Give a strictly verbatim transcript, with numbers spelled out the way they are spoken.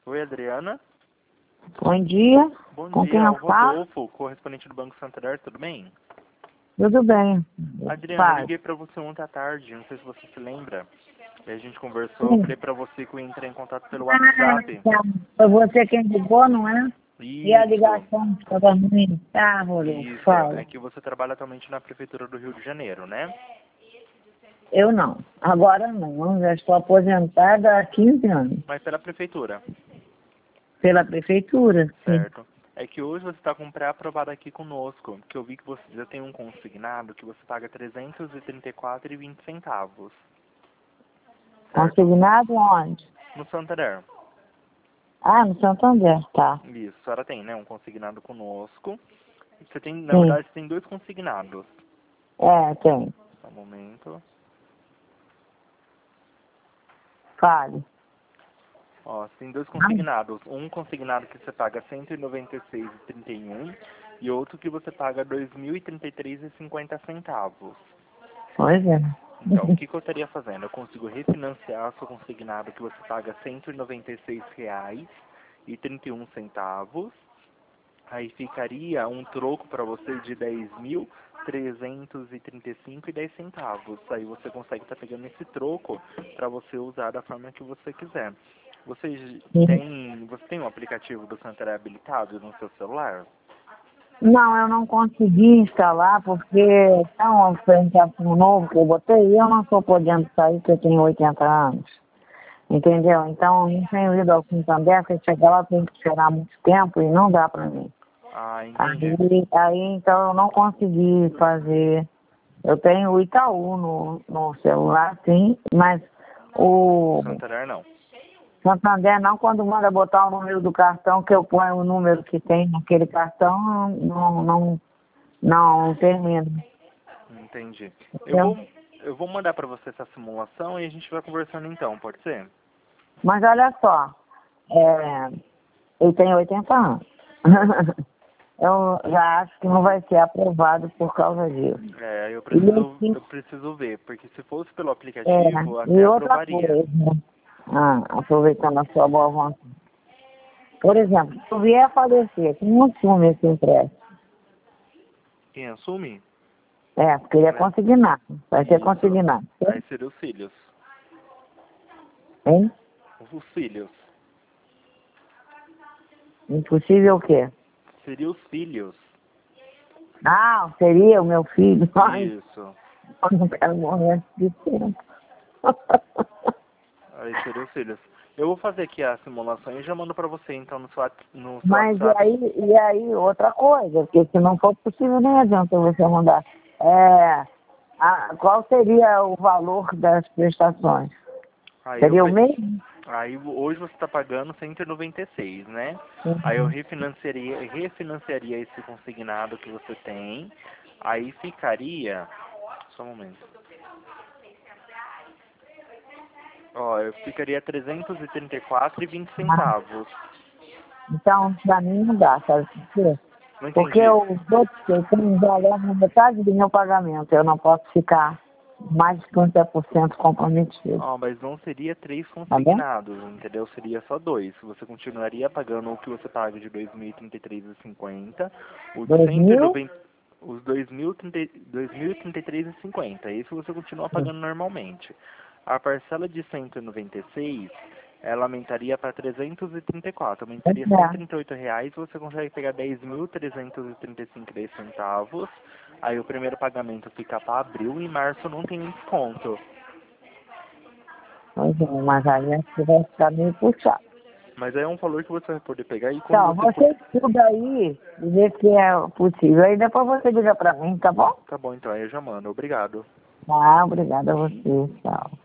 Oi, Adriana. Bom dia. Bom Com dia, quem é eu o falo? Rodolfo, correspondente do Banco Santander, tudo bem? Tudo bem. Adriana, eu Pai. liguei pra você ontem à tarde, não sei se você se lembra. E a gente conversou, eu Sim. falei pra você que eu ia entrar em contato pelo Ah, WhatsApp. tá. Foi você quem ligou, não é? E a Isso, ligação estava ruim. Tá, Rodolfo, isso. fala. É que você trabalha atualmente na Prefeitura do Rio de Janeiro, né? Eu não. Agora não. Eu já estou aposentada há quinze anos. Mas pela Prefeitura, Pela prefeitura, sim. certo? É que hoje você está com pré-aprovado aqui conosco, que eu vi que você já tem um consignado que você paga trezentos e trinta e quatro reais e vinte centavos, certo? Consignado onde? No Santander. Ah, no Santander, tá. Isso, a senhora tem, né? Um consignado conosco. Você tem, na Sim. verdade, você tem dois consignados. É, tem. Só um momento. Fale. Ó, você tem dois Ah, consignados. Um consignado que você paga cento e noventa e seis reais e trinta e um e outro que você paga dois mil e trinta e três reais e cinquenta centavos. pois é. Então, o que, que eu estaria fazendo? Eu consigo refinanciar seu consignado que você paga cento e noventa e seis reais e trinta e um centavos. Aí ficaria um troco para você de dez mil trezentos e trinta e cinco reais e dez centavos. Aí você consegue estar pegando esse troco para você usar da forma que você quiser. Você j- Sim. tem, você tem um aplicativo do Santander habilitado no seu celular? Não, eu não consegui instalar porque é um frente um novo que eu botei e eu não estou podendo sair porque eu tenho oitenta anos. Entendeu? Então, não tenho ido ao Santander, porque chegar lá tem que esperar muito tempo e não dá para mim. Ah, entendi. Aí, aí, então, eu não consegui fazer. Eu tenho o Itaú no, no celular, sim, mas O o Santander não. Santander não, quando manda botar o número do cartão, que eu ponho o número que tem naquele cartão, não, não, não termina. Entendi. Eu Entendeu? vou, eu vou mandar para você essa simulação e a gente vai conversando então, pode ser? Mas olha só, é, eu tenho oitenta anos. Eu já acho que não vai ser aprovado por causa disso. É, eu E, preciso, aqui, eu preciso ver, porque se fosse pelo é, aplicativo, até e outra aprovaria. coisa, ah, aproveitando a sua boa vontade. Por exemplo, se eu vier a falecer, quem assume esse empréstimo? Quem assume? É, porque ele é Né? consignado. Vai ser Isso. consignado. Aí seria os filhos. Hein? Os filhos. Impossível o quê? Seria os filhos. Ah, seria o meu filho. Ai, Isso. eu não quero morrer antes de tempo. Aí seria os filhos. Eu vou fazer aqui a simulação e já mando pra você então no seu, Whats- no seu Mas e WhatsApp. aí, e aí, outra coisa, porque se não for possível, nem adianta você mandar. É, a, qual seria o valor das prestações? Aí eu Seria o pe- mesmo? aí hoje você está pagando cento e noventa e seis, né? Aí eu Uhum. refinanciaria, refinanciaria esse consignado que você tem. Aí ficaria, só um momento. Ó, eu ficaria trezentos e trinta e quatro reais e vinte Ah, centavos. então, para mim não dá, sabe por quê? Não Porque entendi. os outros que eu tenho já levam metade do meu pagamento. Eu não posso ficar mais de cinquenta por cento comprometido. Ó, mas não seria três Tá bom? consignados, entendeu? Seria só dois. Você continuaria pagando o que você paga de dois mil e trinta e três reais e cinquenta, o de Dois cento e mil? noventa, os dois mil e trinta e três reais e cinquenta. Isso você continua pagando normalmente. A parcela de cento e noventa e seis, ela aumentaria para trezentos e trinta e quatro, Pois aumentaria cento e é. trinta e oito reais, você consegue pegar dez mil trezentos e trinta e cinco reais e dez centavos. Aí o primeiro pagamento fica para abril e em março não tem desconto. Pois é, mas aí acho que vai ficar meio puxado. Mas aí é um valor que você vai poder pegar e quando Então, você você puder... estuda aí, vê se é possível. Aí depois você liga pra mim, tá bom? Tá bom, então, aí eu já mando. Obrigado. Ah, obrigada a você, tchau.